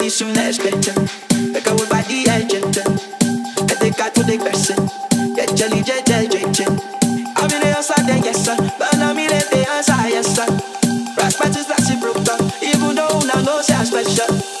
body soon less better. Like I would body agent. I take out to the person. Get jelly, jet. I'm in the answer, then yes sir. But now me let the answer, yes sir. Rap patches, reciprocal. Even though now no say I'm special.